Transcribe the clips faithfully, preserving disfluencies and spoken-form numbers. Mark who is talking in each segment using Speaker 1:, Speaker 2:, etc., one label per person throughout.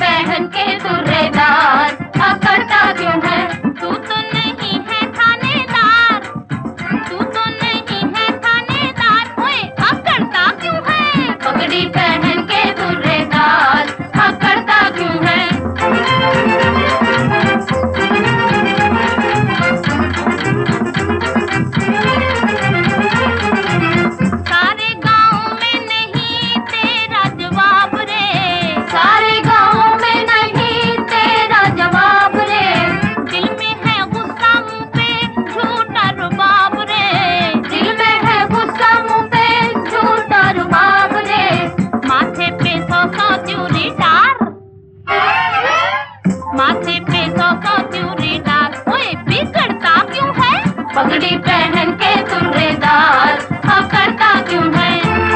Speaker 1: पहन के तुर्रेदार, अकड़ता क्यों है? तू तो नहीं है थानेदार, तू तो नहीं है थानेदार, ओए अकड़ता क्यों है? पगड़ी पहन के तुर्रेदार, अकड़ता क्यों है? सारे गाँव में नहीं तेरा जवाब रे, सारे गाँव में नहीं तेरा जवाब रे, दिल में है गुस्सा मुँह पे झूठा रुबाब रे, दिल में है गुस्सा मुँह पे झूठा रुबाब रे, माथे पे सौ सौ त्यूरी डार, माथे पे सौ सौ त्यूरी डार, ओए बिगड़ता क्यों है? पगड़ी पहन के तुर्रेदार, अकड़ता क्यों है?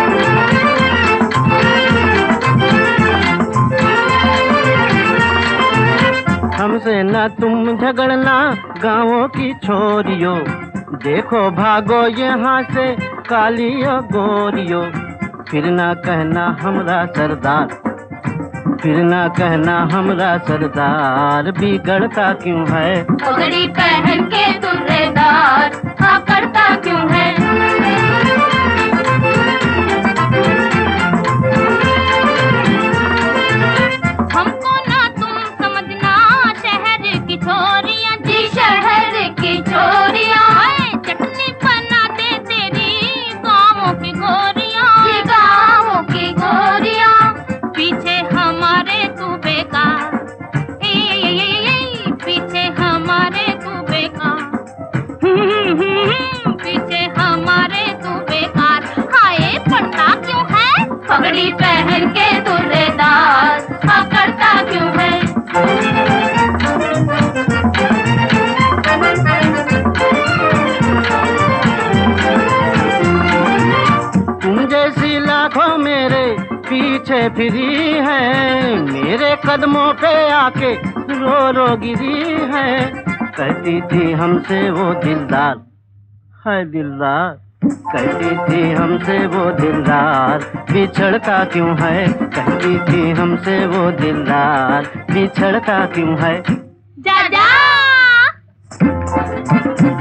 Speaker 2: हमसे न तुम झगड़ना गाँवों की छोरियों, देखो भागो यहाँ से कालियो गोरियो, फिर ना कहना हमरा सरदार, फिर ना कहना हमरा सरदार, बिगड़ता क्यों है?
Speaker 1: पगड़ी पहन के तुर्रेदार, अकड़ता क्यों है? हमको ना तुम समझना शहर की छोरियां, जी शहर की छोरियां, चटनी बना दे तेरी गाँवों की गोरियां, जी गाँवों की गोरियां, पीछे हमारे तू बेकार, ए, ए, ए, ए, ए, पीछे हमारे तू बेकार, पीछे हमारे तू बेकार, हाय पड़ता क्यों है? पगड़ी पहन के तुर्रेदार, अकड़ता क्यों है?
Speaker 2: तुम जैसी लाखों मेरे पीछे फिरी है, मेरे कदमों पे आके रो रो गिरी है, कहती थी हमसे वो दिलदार, है दिलदार, कहती थी हमसे वो दिलदार, बिछड़ता क्यों है? कहती थी हमसे वो दिलदार, बिछड़ता क्यों है?
Speaker 1: जा जा